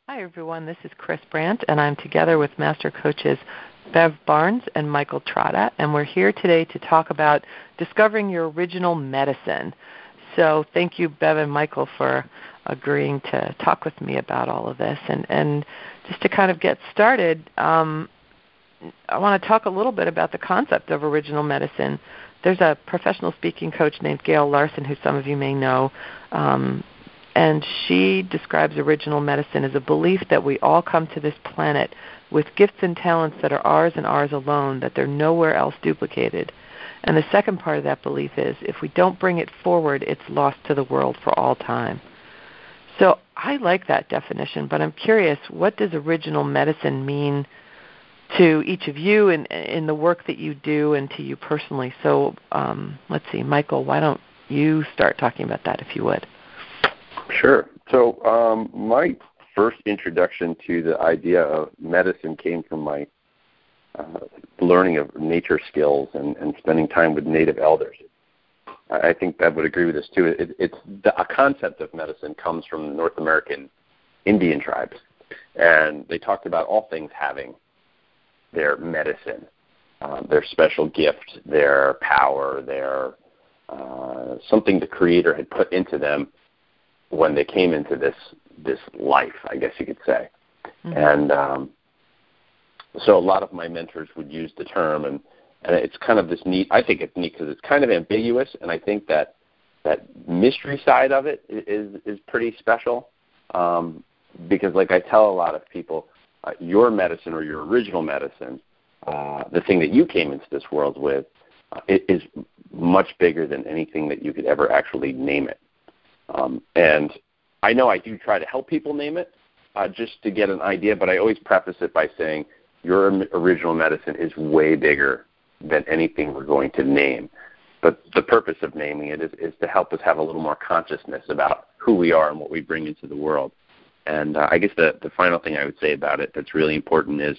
Hi, everyone. This is Chris Brandt, and I'm together with Master Coaches Bev Barnes and Michael Trotta, and we're here today to talk about discovering your original medicine. So thank you, Bev and Michael, for agreeing to talk with me about all of this. And just to kind of get started, I want to talk a little bit about the concept of original medicine. There's a professional speaking coach named Gail Larson, who some of you may know, and she describes original medicine as a belief that we all come to this planet with gifts and talents that are ours and ours alone, that they're nowhere else duplicated. And the second part of that belief is if we don't bring it forward, it's lost to the world for all time. So I like that definition, but I'm curious, what does original medicine mean to each of you in the work that you do and to you personally? So let's see, Michael, why don't you start talking about that, if you would? Sure. So my first introduction to the idea of medicine came from my learning of nature skills and spending time with native elders. I think Bev would agree with this too. A concept of medicine comes from the North American Indian tribes, and they talked about all things having their medicine, their special gift, their power, their something the Creator had put into them when they came into this life, I guess you could say. Mm-hmm. And so a lot of my mentors would use the term, and it's kind of this neat. I think it's neat because it's kind of ambiguous, and I think that mystery side of it is pretty special because, like I tell a lot of people, your medicine or your original medicine, the thing that you came into this world with, it is much bigger than anything that you could ever actually name it. And I know I do try to help people name it just to get an idea, but I always preface it by saying your original medicine is way bigger than anything we're going to name. But the purpose of naming it is to help us have a little more consciousness about who we are and what we bring into the world. And I guess the final thing I would say about it that's really important is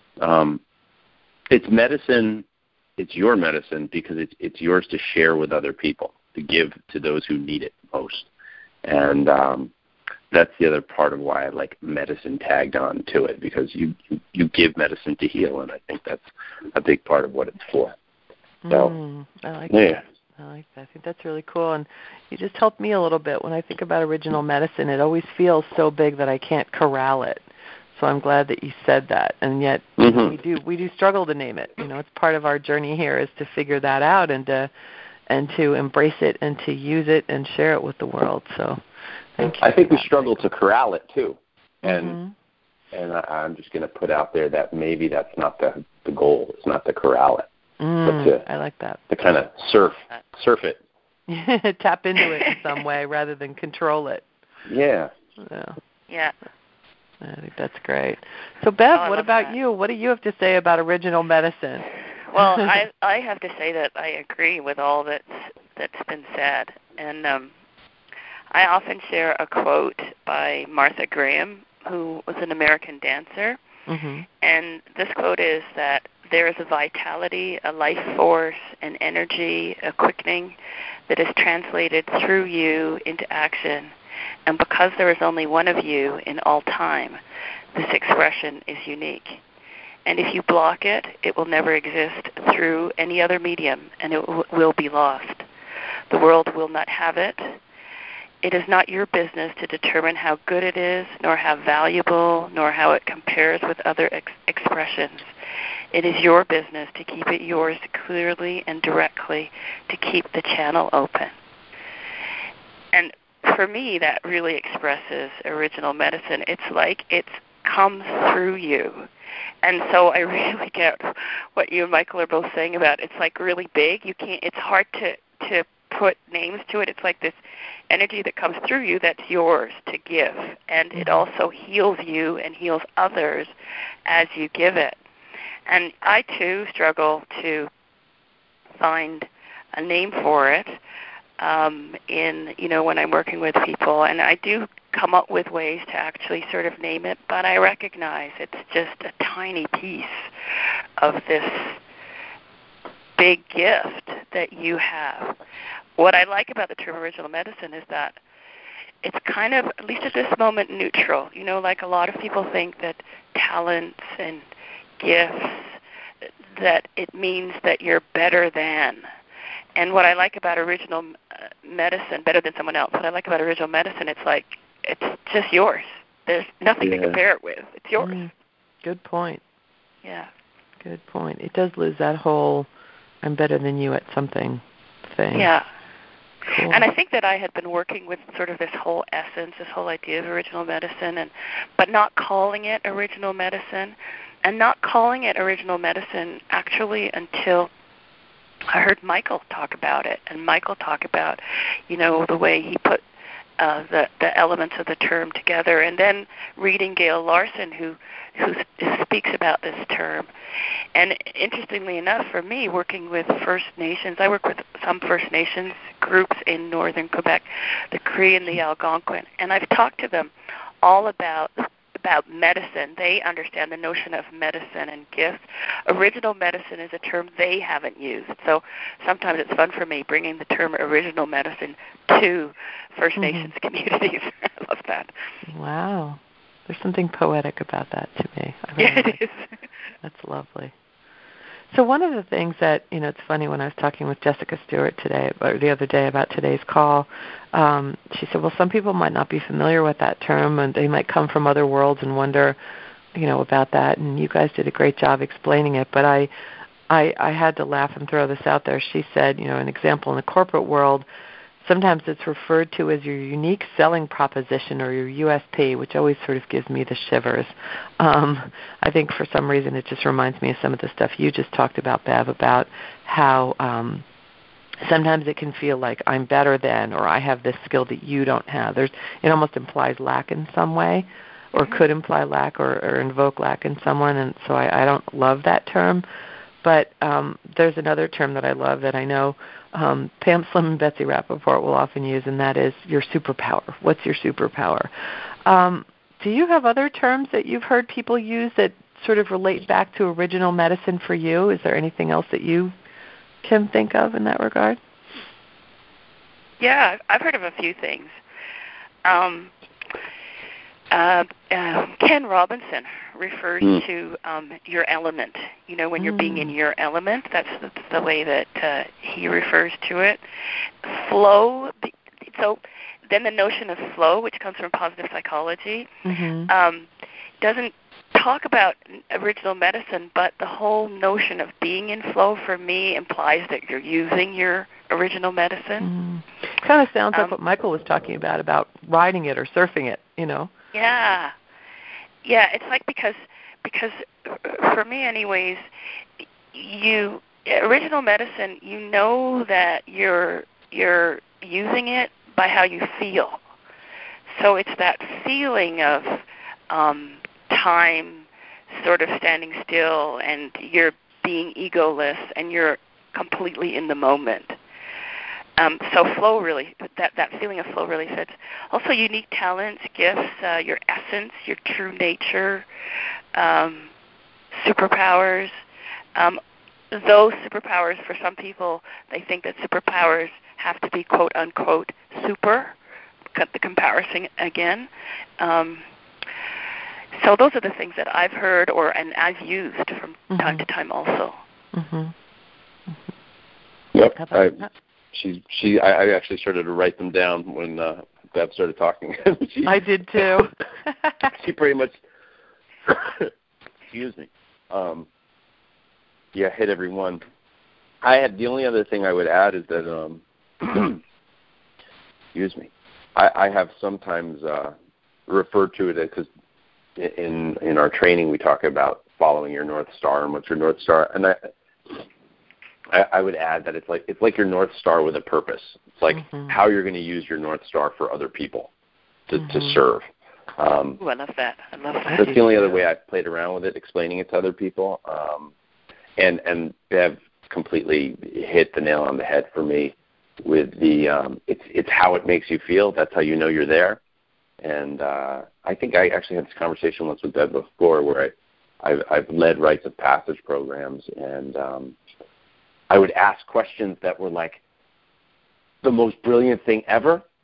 it's medicine, it's your medicine because it's yours to share with other people, to give to those who need it most. And that's the other part of why I like medicine tagged on to it, because you give medicine to heal, and I think that's a big part of what it's for. So, I like that. I like that. I think that's really cool. And you just helped me a little bit. When I think about original medicine, it always feels so big that I can't corral it. So I'm glad that you said that. And yet we do struggle to name it. You know, it's part of our journey here is to figure that out and to embrace it and to use it and share it with the world. So thank you. I think we struggle to corral it too. And I'm just going to put out there that maybe that's not the goal. It's not to corral it. I like that. To kind of surf it. Tap into it in some way rather than control it. Yeah. Yeah. I think that's great. So, Bev, what about you? What do you have to say about original medicine? Well, I have to say that I agree with all that's been said. And I often share a quote by Martha Graham, who was an American dancer. Mm-hmm. And this quote is that there is a vitality, a life force, an energy, a quickening that is translated through you into action. And because there is only one of you in all time, this expression is unique. And if you block it, it will never exist through any other medium, and it will be lost. The world will not have it. It is not your business to determine how good it is, nor how valuable, nor how it compares with other expressions. It is your business to keep it yours clearly and directly, to keep the channel open. And for me, that really expresses original medicine. It's like it comes through you. And so I really get what you and Michael are both saying about it's like really big. It's hard to put names to it. It's like this energy that comes through you that's yours to give. And it also heals you and heals others as you give it. And I, too, struggle to find a name for it when I'm working with people. And I do come up with ways to actually sort of name it, but I recognize it's just a tiny piece of this big gift that you have. What I like about the term original medicine is that it's kind of, at least at this moment, neutral. You know, like a lot of people think that talents and gifts, that it means that you're better than. And what I like about original medicine, better than someone else, what I like about original medicine, it's like, it's just yours. There's nothing to compare it with. It's yours. Good point. Yeah. Good point. It does lose that whole I'm better than you at something thing. Yeah. Cool. And I think that I had been working with sort of this whole essence, this whole idea of original medicine, but not calling it original medicine, and not calling it original medicine actually until I heard Michael talk about it, and Michael talk about, you know, the way he put the elements of the term together, and then reading Gail Larson, who speaks about this term. And interestingly enough, for me, working with First Nations, I work with some First Nations groups in northern Quebec, the Cree and the Algonquin, and I've talked to them all about medicine. They understand the notion of medicine and gifts. Original medicine is a term they haven't used. So sometimes it's fun for me bringing the term original medicine to First Nations communities. I love that. Wow. There's something poetic about that to me. It is. That's lovely. So one of the things that, you know, it's funny, when I was talking with Jessica Stewart today, or the other day, about today's call, she said, well, some people might not be familiar with that term, and they might come from other worlds and wonder, you know, about that. And you guys did a great job explaining it. But I had to laugh and throw this out there. She said, you know, an example in the corporate world, sometimes it's referred to as your unique selling proposition or your USP, which always sort of gives me the shivers. I think for some reason it just reminds me of some of the stuff you just talked about, Bev, about how sometimes it can feel like I'm better than, or I have this skill that you don't have. It almost implies lack in some way, or could imply lack or invoke lack in someone, and so I don't love that term. But there's another term that I love that I know Pam Slim and Betsy Rappaport will often use, and that is your superpower. What's your superpower? Do you have other terms that you've heard people use that sort of relate back to original medicine for you? Is there anything else that you can think of in that regard? Yeah, I've heard of a few things. Ken Robinson refers to your element. You know, when you're being in your element, that's the way that he refers to it. Flow. So then the notion of flow, which comes from positive psychology, doesn't talk about original medicine, but the whole notion of being in flow for me implies that you're using your original medicine. Kind of sounds like what Michael was talking about riding it or surfing it, you know. Yeah, it's like because for me, anyways, original medicine, you know that you're using it by how you feel. So it's that feeling of time sort of standing still, and you're being egoless, and you're completely in the moment. So flow really, that feeling of flow really fits. Also unique talents, gifts, your essence, your true nature, superpowers. Those superpowers, for some people, they think that superpowers have to be quote unquote super, cut the comparison again. So those are the things that I've heard and I've used from time to time also. Yep. I actually started to write them down when Bev started talking. I did too. She pretty much, excuse me, hit every one. The only other thing I would add is that, excuse me, I have sometimes referred to it as, because in our training we talk about following your North Star and what's your North Star, and I would add that it's like your North Star with a purpose. It's like how you're going to use your North Star for other people to serve. I love that. That's the only other way I've played around with it, explaining it to other people. And Bev completely hit the nail on the head for me with the it's how it makes you feel. That's how you know you're there. And I think I actually had this conversation once with Bev before, where I've led rites of passage programs, and I would ask questions that were like the most brilliant thing ever,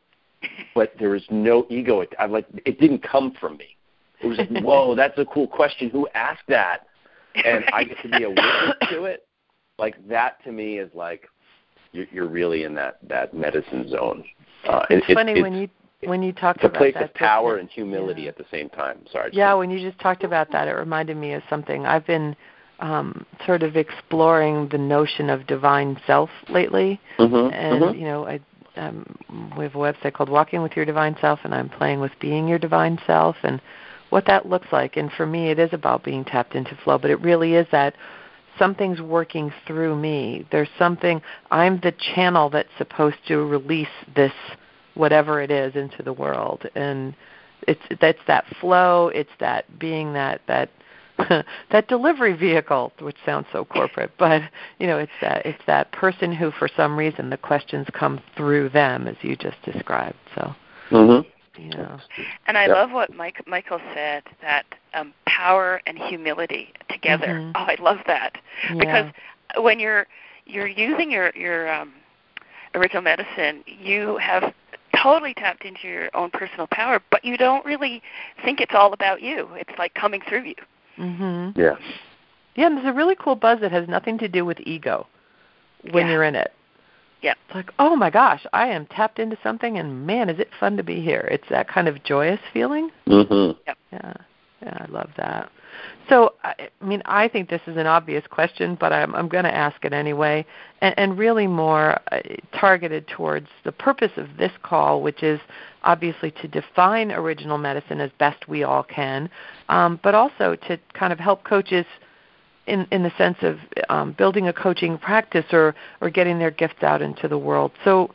but there was no ego. It didn't come from me. It was like, whoa, that's a cool question. Who asked that? And I get to be a witness to it. Like that to me is like you're really in that medicine zone. It's funny when you talked about that. It's a place of power and humility at the same time. Sorry. Yeah, when you just talked about that, it reminded me of something. I've been sort of exploring the notion of divine self lately, and you know, we have a website called Walking with Your Divine Self, and I'm playing with being your divine self and what that looks like. And for me, it is about being tapped into flow, but it really is that something's working through me. There's something, I'm the channel that's supposed to release this, whatever it is, into the world. And that's that flow, it's that being that that delivery vehicle, which sounds so corporate, but you know, it's that person who for some reason the questions come through them, as you just described. So yeah. And I love what Michael said, that power and humility together. Oh, I love that. Yeah. Because when you're using your original medicine, you have totally tapped into your own personal power, but you don't really think it's all about you. It's like coming through you. Yeah. Yeah, and there's a really cool buzz that has nothing to do with ego when you're in it. Yeah. It's like, oh my gosh, I am tapped into something, and man, is it fun to be here. It's that kind of joyous feeling. Yep. Yeah, I love that. So, I mean, I think this is an obvious question, but I'm going to ask it anyway, and really more targeted towards the purpose of this call, which is obviously to define original medicine as best we all can, but also to kind of help coaches in the sense of building a coaching practice or getting their gifts out into the world. So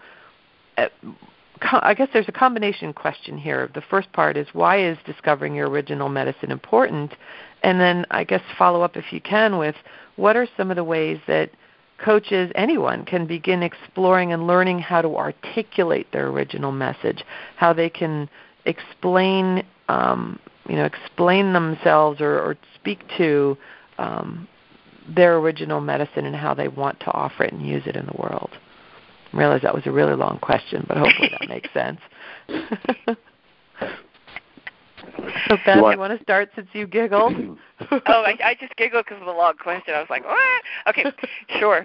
I guess there's a combination question here. The first part is, why is discovering your original medicine important? And then I guess follow up, if you can, with what are some of the ways that coaches, anyone, can begin exploring and learning how to articulate their original message, how they can explain themselves or speak to their original medicine and how they want to offer it and use it in the world. I realize that was a really long question, but hopefully that makes sense. So, Beth, you want to start since you giggled? I just giggled because of the long question. I was like, what? Okay, sure.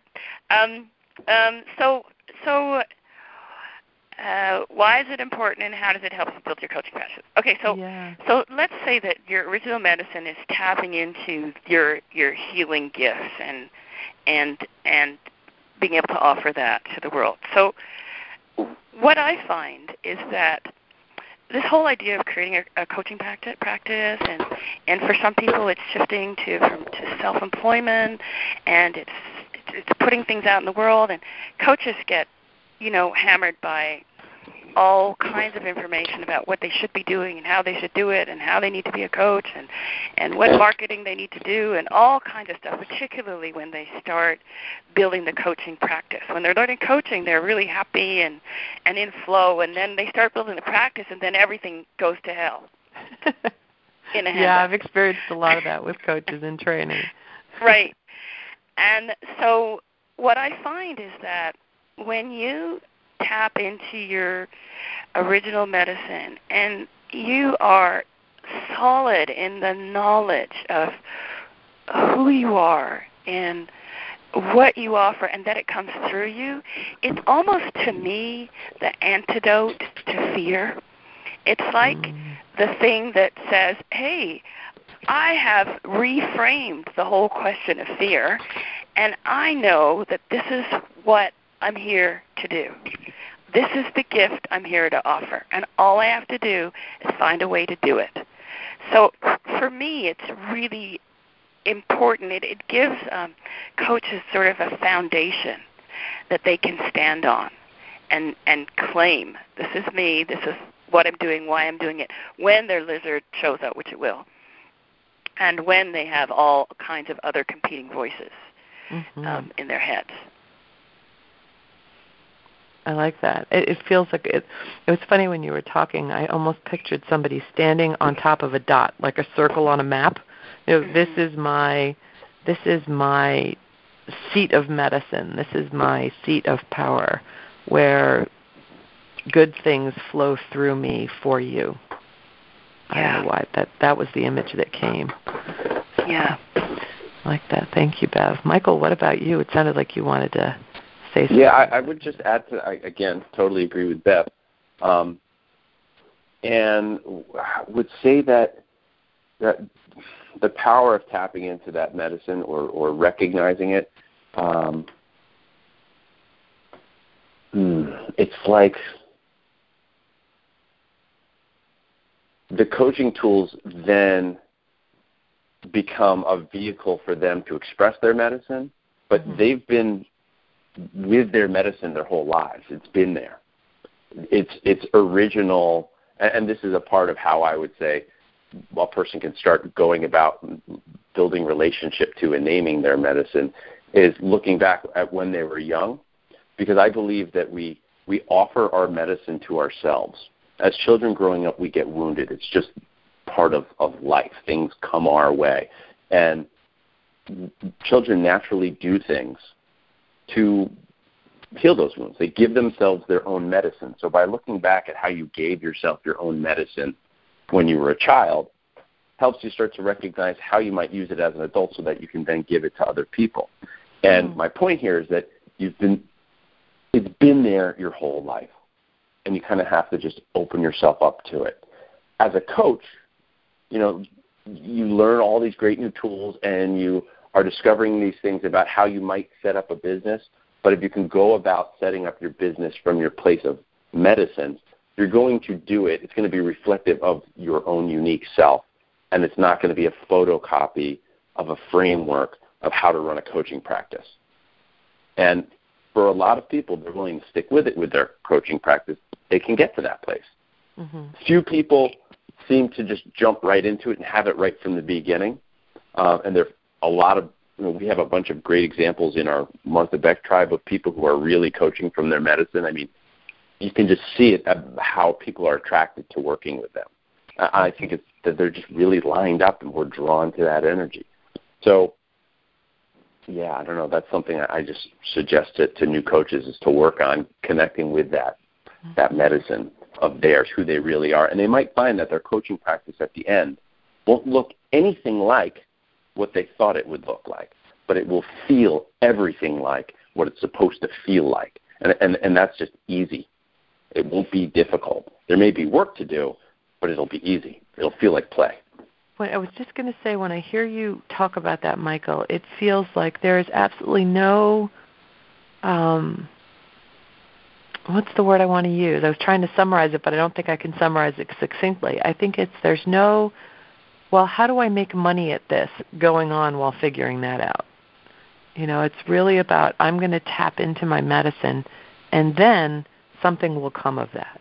Why is it important, and how does it help you build your coaching practice? Okay, so let's say that your original medicine is tapping into your healing gifts and being able to offer that to the world. So what I find is that this whole idea of creating a coaching practice, and for some people it's shifting to self-employment, and it's putting things out in the world, and coaches get hammered by all kinds of information about what they should be doing and how they should do it and how they need to be a coach and what marketing they need to do and all kinds of stuff, particularly when they start building the coaching practice. When they're learning coaching, they're really happy and in flow, and then they start building the practice, and then everything goes to hell. Yeah, I've experienced a lot of that with coaches in training. Right. And so what I find is that when you tap into your original medicine and you are solid in the knowledge of who you are and what you offer, and that it comes through you, it's almost, to me, the antidote to fear. It's like the thing that says, hey, I have reframed the whole question of fear, and I know that this is what I'm here to do. This is the gift I'm here to offer, and all I have to do is find a way to do it. So for me, it's really important. It gives coaches sort of a foundation that they can stand on and claim, this is me, this is what I'm doing, why I'm doing it, when their lizard shows up, which it will, and when they have all kinds of other competing voices in their heads. I like that. It feels like it was funny when you were talking. I almost pictured somebody standing on top of a dot, like a circle on a map. This is my seat of medicine. This is my seat of power, where good things flow through me for you. I don't know why. That was the image that came. Yeah. Like that. Thank you, Bev. Michael, what about you? It sounded like you wanted to say something. Yeah, I would just add to, again, totally agree with Bev. And would say that the power of tapping into that medicine or recognizing it, it's like the coaching tools then become a vehicle for them to express their medicine, but they've been with their medicine their whole lives. It's been there. It's original, and this is a part of how I would say a person can start going about building relationship to and naming their medicine, is looking back at when they were young, because I believe that we offer our medicine to ourselves. As children growing up, we get wounded. It's just part of life. Things come our way. And children naturally do things to heal those wounds. They give themselves their own medicine. So by looking back at how you gave yourself your own medicine when you were a child, helps you start to recognize how you might use it as an adult so that you can then give it to other people. And my point here is that it's been there your whole life, and you kind of have to just open yourself up to it. As a coach, you learn all these great new tools, and you are discovering these things about how you might set up a business. But if you can go about setting up your business from your place of medicine, you're going to do it. It's going to be reflective of your own unique self, and it's not going to be a photocopy of a framework of how to run a coaching practice. And for a lot of people, they're willing to stick with it with their coaching practice. They can get to that place. Few people seem to just jump right into it and have it right from the beginning. And there are a lot of, we have a bunch of great examples in our Martha Beck tribe of people who are really coaching from their medicine. I mean, you can just see it, how people are attracted to working with them. I think it's that they're just really lined up and we're drawn to that energy. So, yeah, I don't know. That's something I just suggest to new coaches, is to work on connecting with that medicine of theirs, who they really are. And they might find that their coaching practice at the end won't look anything like what they thought it would look like, but it will feel everything like what it's supposed to feel like. And that's just easy. It won't be difficult. There may be work to do, but it'll be easy. It'll feel like play. Well, I was just going to say, when I hear you talk about that, Michael, it feels like there is absolutely no, what's the word I want to use? I was trying to summarize it, but I don't think I can summarize it succinctly. I think there's no, well, how do I make money at this going on while figuring that out? It's really about, I'm going to tap into my medicine, and then something will come of that.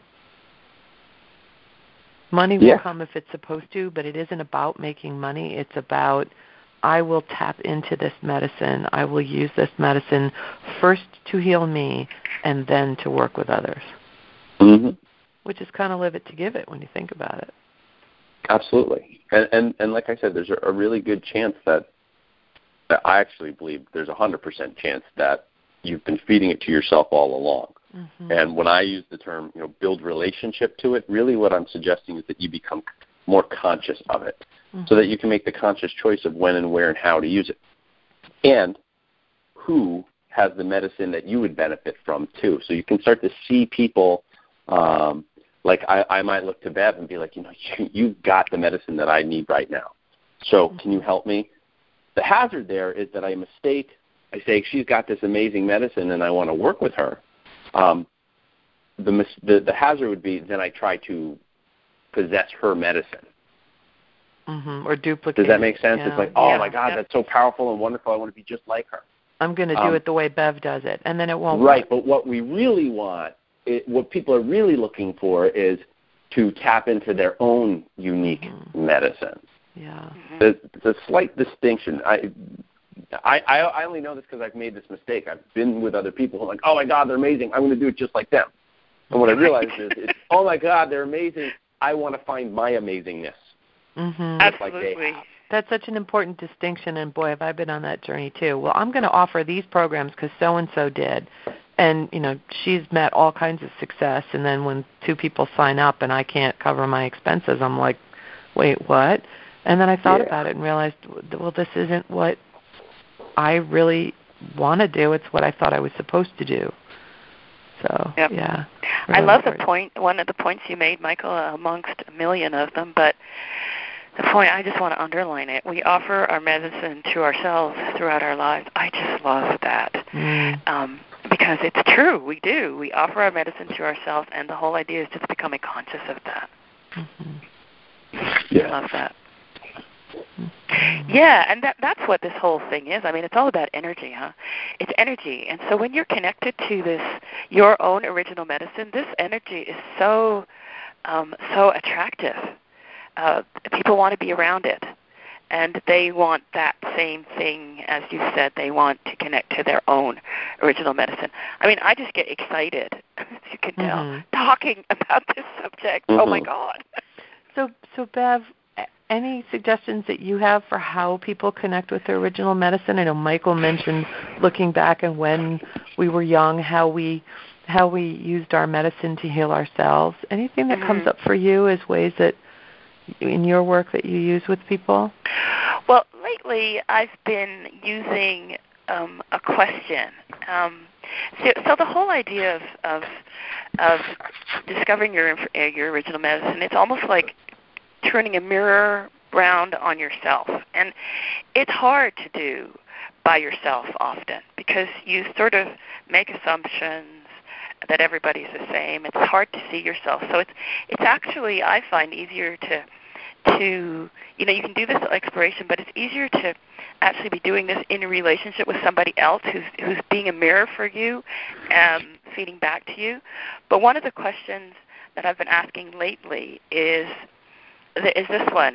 Money will come if it's supposed to, but it isn't about making money. It's about, I will tap into this medicine. I will use this medicine first to heal me and then to work with others. Which is kind of live it to give it when you think about it. Absolutely. And like I said, there's a really good chance that I actually believe there's 100% chance that you've been feeding it to yourself all along. And when I use the term, build relationship to it, really what I'm suggesting is that you become more conscious of it so that you can make the conscious choice of when and where and how to use it. And who has the medicine that you would benefit from, too. So you can start to see people, like I might look to Bev and be like, you've got the medicine that I need right now. So can you help me? The hazard there is that I mistake. I say, she's got this amazing medicine and I want to work with her. The hazard would be then I try to possess her medicine. Or duplicate. Does that make sense? It's like, my God, that's so powerful and wonderful. I want to be just like her. I'm going to do it the way Bev does it, and then it won't Right, work. But what we really want, what people are really looking for is to tap into their own unique medicine. Yeah. There's a slight distinction. I only know this because I've made this mistake. I've been with other people who are like, oh, my God, they're amazing. I'm going to do it just like them. And what I realized is, oh, my God, they're amazing. I want to find my amazingness. Absolutely. That's such an important distinction, and boy, have I been on that journey too. Well, I'm going to offer these programs because so-and-so did. And, she's met all kinds of success, and then when two people sign up and I can't cover my expenses, I'm like, wait, what? And then I thought about it and realized, well, this isn't what I really want to do. It's what I thought I was supposed to do. So, yep. Yeah. I love the point, one of the points you made, Michael, amongst a million of them, but the point, I just want to underline it. We offer our medicine to ourselves throughout our lives. I just love that. Because it's true, we do. We offer our medicine to ourselves, and the whole idea is just becoming conscious of that. Yeah. I love that. Yeah, and that's what this whole thing is. I mean, it's all about energy, huh? It's energy. And so when you're connected to this, your own original medicine, this energy is so attractive. People want to be around it. And they want that same thing, as you said. They want to connect to their own original medicine. I mean, I just get excited, as you can tell, talking about this subject. Oh, my God. So Bev, any suggestions that you have for how people connect with their original medicine? I know Michael mentioned looking back and when we were young, how we used our medicine to heal ourselves. Anything that comes up for you as ways that in your work that you use with people? Well, lately I've been using a question. So the whole idea of discovering your original medicine, it's almost like turning a mirror round on yourself. And it's hard to do by yourself often because you sort of make assumptions that everybody's the same. It's hard to see yourself. So it's actually, I find, easier to you can do this exploration, but it's easier to actually be doing this in a relationship with somebody else who's being a mirror for you, feeding back to you. But one of the questions that I've been asking lately is this one.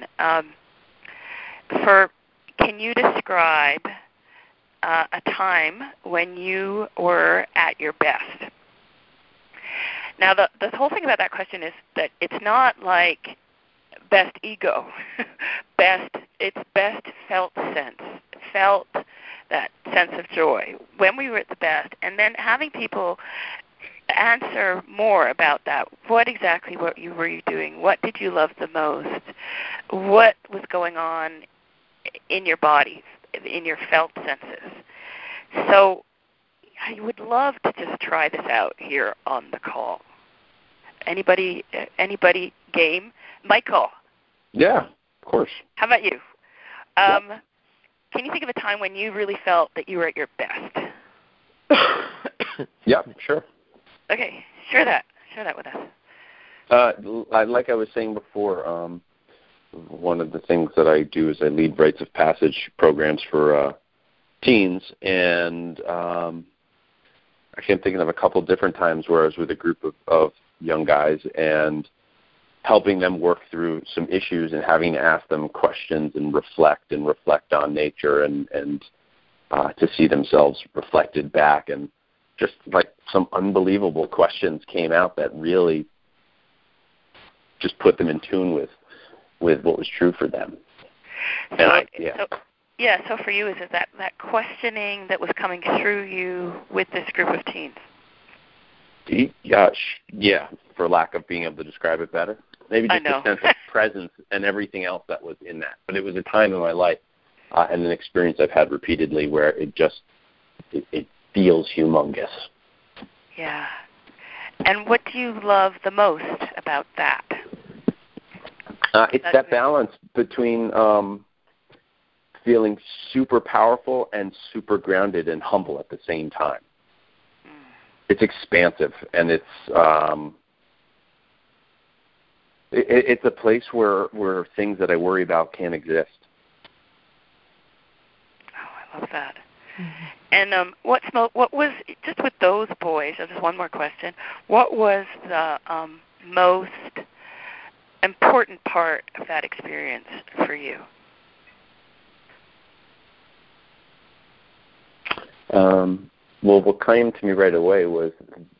Can you describe a time when you were at your best? Now, the whole thing about that question is that it's not like best ego, it's best felt sense, that sense of joy when we were at the best, and then having people answer more about that. What exactly were you doing? What did you love the most? What was going on in your body, in your felt senses? So I would love to just try this out here on the call. Anybody game? Michael. Yeah, of course. How about you? Can you think of a time when you really felt that you were at your best? Yeah, sure. Okay, share that with us. Like I was saying before, one of the things that I do is I lead rites of passage programs for teens, and actually I'm thinking of a couple of different times where I was with a group of young guys and helping them work through some issues and having to ask them questions and reflect on nature and to see themselves reflected back, and just like some unbelievable questions came out that really just put them in tune with what was true for them. So for you, is it that questioning that was coming through you with this group of teens? Yeah, for lack of being able to describe it better. Maybe just a sense of presence and everything else that was in that. But it was a time in my life and an experience I've had repeatedly where it feels humongous. Yeah. And what do you love the most about that? It's that balance between feeling super powerful and super grounded and humble at the same time. It's expansive, and it's a place where things that I worry about can't exist. Oh, I love that. Mm-hmm. And what was, just with those boys, just one more question, what was the most important part of that experience for you? Well, what came to me right away was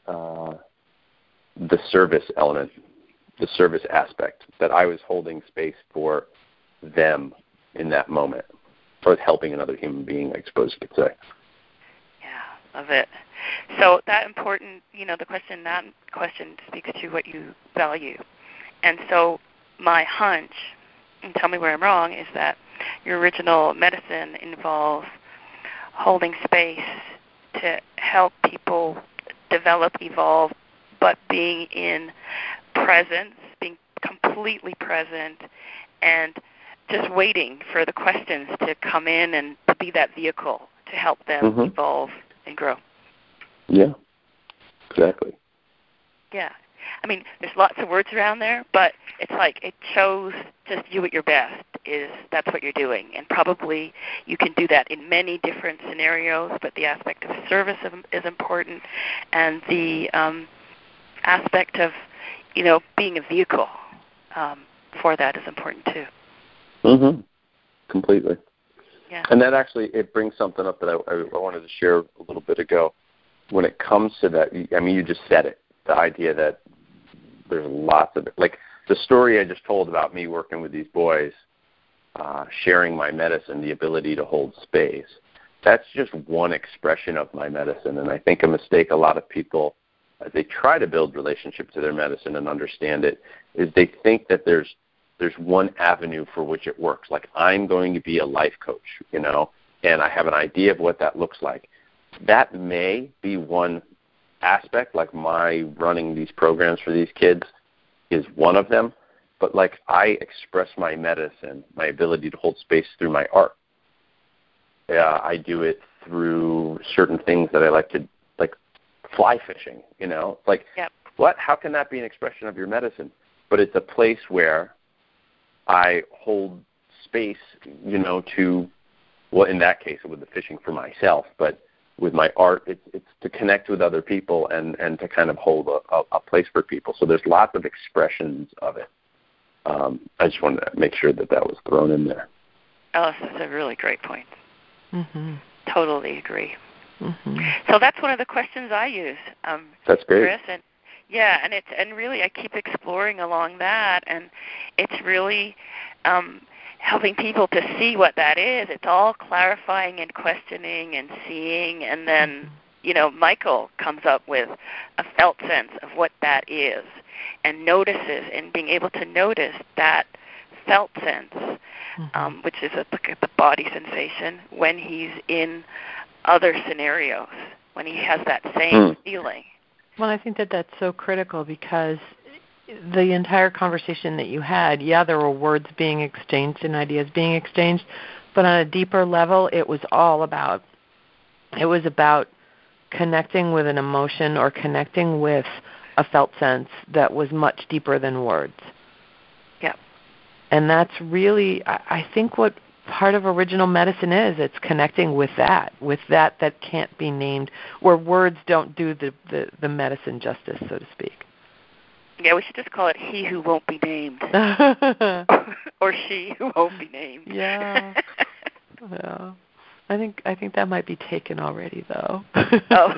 the service element, the service aspect, that I was holding space for them in that moment. I was helping another human being, I suppose you could say. Yeah. of it. So that question speaks to what you value. And so my hunch, and tell me where I'm wrong, is that your original medicine involves holding space to help people develop, evolve, but being in presence, being completely present, and just waiting for the questions to come in and to be that vehicle to help them evolve and grow. Yeah, exactly. Yeah. I mean, there's lots of words around there, but it's like it shows just you at your best that's what you're doing. And probably you can do that in many different scenarios, but the aspect of service is important, and the aspect of, being a vehicle for that is important too. Mm-hmm. Completely. Yeah. And that actually, it brings something up that I wanted to share a little bit ago. When it comes to that, I mean, you just said it, the idea that there's lots of it. Like the story I just told about me working with these boys, sharing my medicine, the ability to hold space, that's just one expression of my medicine. And I think a mistake a lot of people, as they try to build relationship to their medicine and understand it, is they think that there's one avenue for which it works. Like, I'm going to be a life coach, and I have an idea of what that looks like. That may be one aspect, like my running these programs for these kids is one of them. But like, I express my medicine, my ability to hold space through my art. I do it through certain things that I like to, like fly fishing, Like, yep. What? How can that be an expression of your medicine? But it's a place where I hold space, to, well, in that case, with the fishing for myself, but with my art, it's to connect with other people and to kind of hold a place for people. So there's lots of expressions of it. I just wanted to make sure that was thrown in there. Alice, that's a really great point. Mm-hmm. Totally agree. Mm-hmm. So that's one of the questions I use. That's great. Chris, and really I keep exploring along that, and it's really helping people to see what that is. It's all clarifying and questioning and seeing, and then Michael comes up with a felt sense of what that is, and notices, and being able to notice that felt sense, which is the body sensation when he's in other scenarios, when he has that same feeling. Well, I think that's so critical, because the entire conversation that you had, there were words being exchanged and ideas being exchanged, but on a deeper level, it was about connecting with an emotion or connecting with a felt sense that was much deeper than words. Yeah. And that's really, I think, what part of original medicine is. It's connecting with that can't be named, where words don't do the medicine justice, so to speak. Yeah, we should just call it he who won't be named. Or she who won't be named. Yeah. Yeah. I think that might be taken already, though. Oh.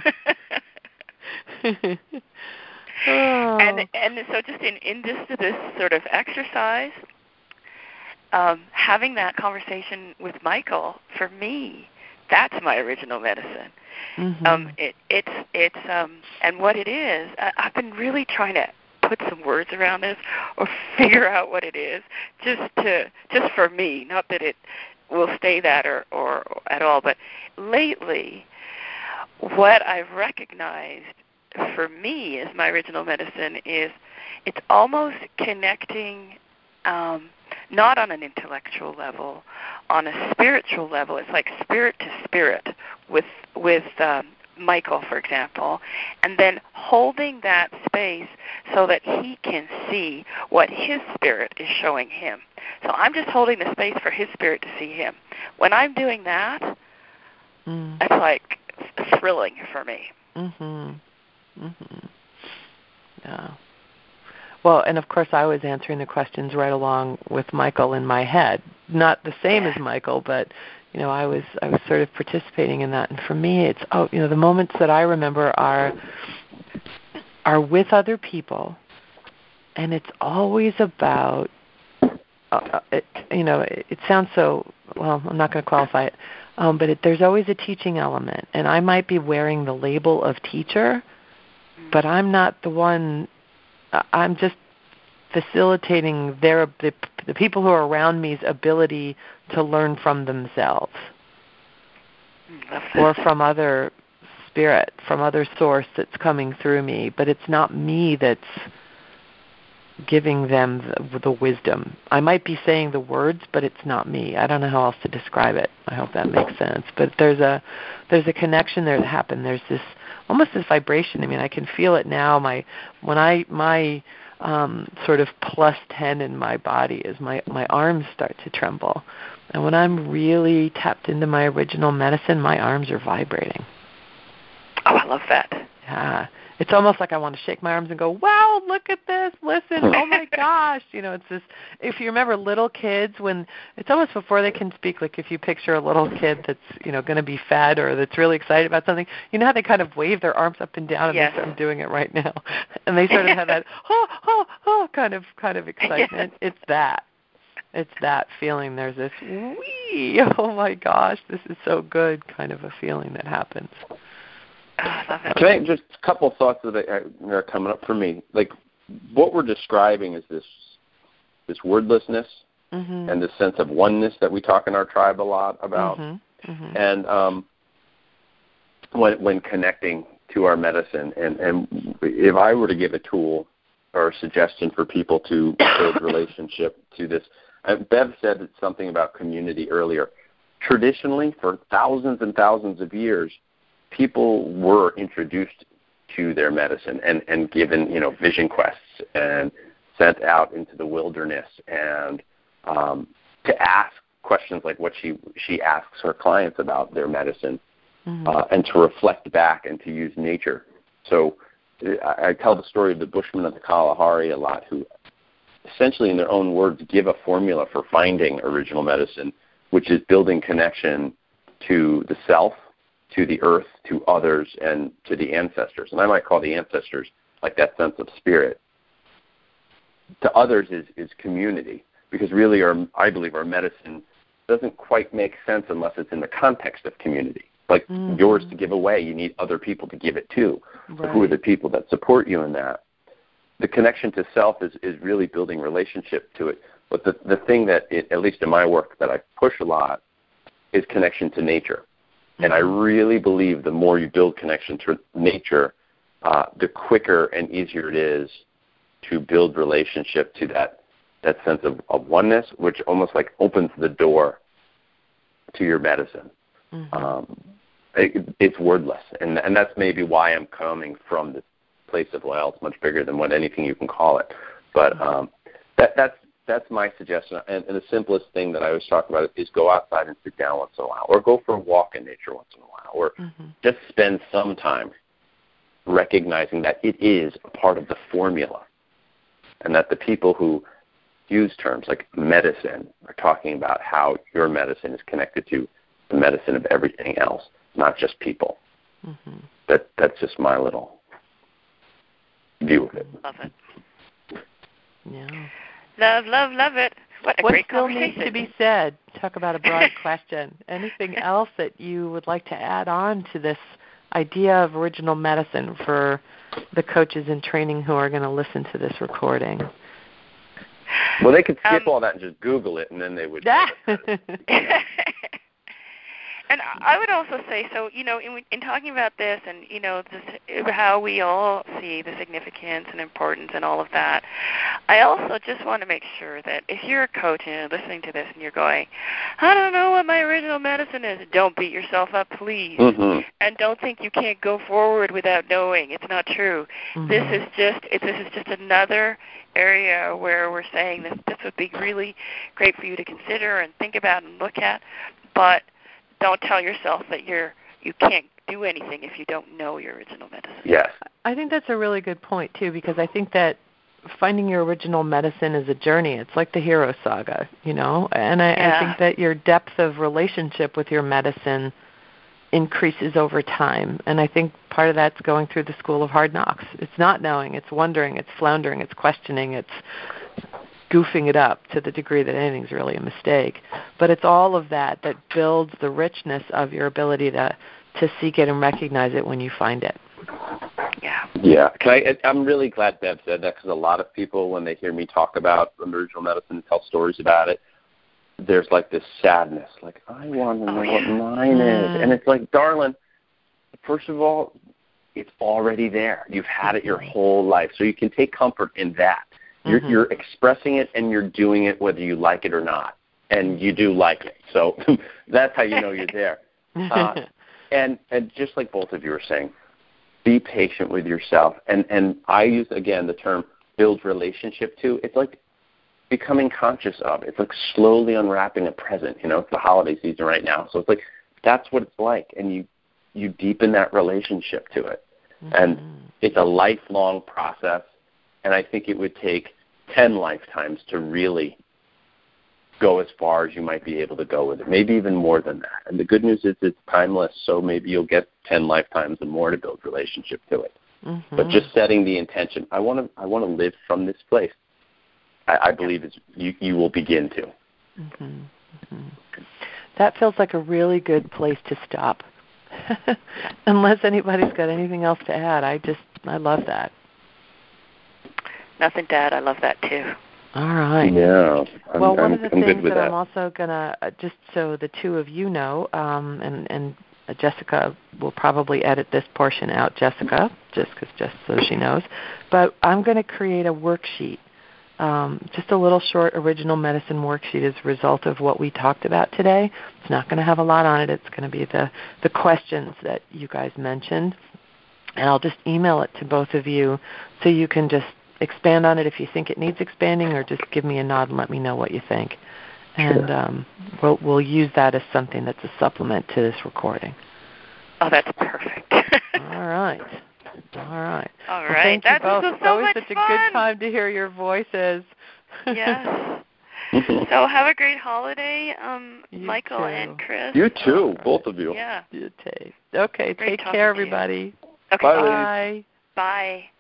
Oh. And so just in this sort of exercise, having that conversation with Michael, for me, that's my original medicine. Mm-hmm. It's and what it is, I've been really trying to put some words around this or figure out what it is, just for me, not that it will stay that or at all, but lately what I've recognized for me as my original medicine is it's almost connecting not on an intellectual level, on a spiritual level. It's like spirit to spirit with Michael, for example, and then holding that space so that he can see what his spirit is showing him. So I'm just holding the space for his spirit to see him. When I'm doing that, it's like thrilling for me. Mm-hmm. Mm-hmm. Yeah. Well, and of course I was answering the questions right along with Michael in my head. Not the same as Michael, but I was sort of participating in that. And for me, it's the moments that I remember are with other people, and it's always about it sounds so, well, I'm not going to qualify it. but there's always a teaching element. And I might be wearing the label of teacher, but I'm not the one. I'm just facilitating the people who are around me's ability to learn from themselves or from other spirit, from other source that's coming through me. But it's not me that's giving them the wisdom. I might be saying the words, but it's not me. I don't know how else to describe it. I hope that makes sense. But there's a connection there that happened. There's this almost this vibration. I mean, I can feel it now. My sort of plus 10 in my body is my arms start to tremble. And when I'm really tapped into my original medicine, my arms are vibrating. Oh, I love that. Yeah. It's almost like I want to shake my arms and go, wow, look at this, listen, oh my gosh. It's this, if you remember little kids, when it's almost before they can speak, like if you picture a little kid that's, going to be fed or that's really excited about something, you know how they kind of wave their arms up and down, and yes. I'm doing it right now. And they sort of have that, kind of excitement. Yes. It's that feeling. There's this, wee, oh my gosh, this is so good kind of a feeling that happens. I love it. Can I just a couple of thoughts that are coming up for me? Like what we're describing is this wordlessness and this sense of oneness that we talk in our tribe a lot about. And when connecting to our medicine, and if I were to give a tool or a suggestion for people to build relationship to this, Bev said something about community earlier. Traditionally, for thousands and thousands of years, people were introduced to their medicine and given, vision quests and sent out into the wilderness and to ask questions like what she asks her clients about their medicine and to reflect back and to use nature. So I tell the story of the Bushmen of the Kalahari a lot, who essentially in their own words give a formula for finding original medicine, which is building connection to the self, to the earth, to others, and to the ancestors. And I might call the ancestors like that sense of spirit. To others is community, because really I believe our medicine doesn't quite make sense unless it's in the context of community. Like yours to give away, you need other people to give it to. Right. So who are the people that support you in that? The connection to self is really building relationship to it. But the thing that, at least in my work, that I push a lot is connection to nature. And I really believe the more you build connection to nature, the quicker and easier it is to build relationship to that sense of oneness, which almost like opens the door to your medicine. It's wordless, and that's maybe why I'm coming from this place of, well, it's much bigger than what anything you can call it. But that's my suggestion. And the simplest thing that I always talk about is go outside and sit down once in a while, or go for a walk in nature once in a while, or just spend some time recognizing that it is a part of the formula, and that the people who use terms like medicine are talking about how your medicine is connected to the medicine of everything else, not just people. That's just my little view of it. Love it. Yeah. Love it. What great conversation. What still needs to be said? Talk about a broad question. Anything else that you would like to add on to this idea of original medicine for the coaches in training who are going to listen to this recording? Well, they could skip all that and just Google it, and then they would. And I would also say, so, in talking about this and, how we all see the significance and importance and all of that, I also just want to make sure that if you're a coach and you're listening to this and you're going, I don't know what my original medicine is, don't beat yourself up, please. And don't think you can't go forward without knowing. It's not true. This is just another area where we're saying this would be really great for you to consider and think about and look at, but don't tell yourself that you can't do anything if you don't know your original medicine. Yes. I think that's a really good point, too, because I think that finding your original medicine is a journey. It's like the hero saga, and I think that your depth of relationship with your medicine increases over time. And I think part of that's going through the school of hard knocks. It's not knowing, it's wondering, it's floundering, it's questioning, it's goofing it up to the degree that anything's really a mistake. But it's all of that that builds the richness of your ability to seek it and recognize it when you find it. Yeah. I'm really glad Bev said that, because a lot of people, when they hear me talk about original medicine and tell stories about it, there's like this sadness, like, I want to know what mine is. And it's like, darling, first of all, it's already there. You've had it your whole life, so you can take comfort in that. You're expressing it, and you're doing it whether you like it or not, and you do like it. So that's how you know you're there. And just like both of you were saying, be patient with yourself. And I use, again, the term build relationship to. It's like becoming conscious of. It's like slowly unwrapping a present. It's the holiday season right now. So it's like that's what it's like. And you deepen that relationship to it. And it's a lifelong process. And I think it would take 10 lifetimes to really go as far as you might be able to go with it, maybe even more than that. And the good news is it's timeless, so maybe you'll get 10 lifetimes and more to build relationship to it. But just setting the intention, I want to live from this place, I believe you will begin to. That feels like a really good place to stop. Unless anybody's got anything else to add, I love that. Nothing to add. I love that too. All right. Yeah. One of the things that I'm I'm also going to, just so the two of you know, and Jessica will probably edit this portion out, Jessica, just so she knows, but I'm going to create a worksheet, just a little short original medicine worksheet as a result of what we talked about today. It's not going to have a lot on it. It's going to be the questions that you guys mentioned, and I'll just email it to both of you so you can just expand on it if you think it needs expanding, or just give me a nod and let me know what you think. And we'll use that as something that's a supplement to this recording. Oh, that's perfect. All right. Well, thank you both. This was It's always much such fun. a good time to hear your voices. Yes. So have a great holiday, Michael too. and Chris. You too, both of you. Yeah. You too. Okay, Great take care, everybody. Okay. Bye. Bye.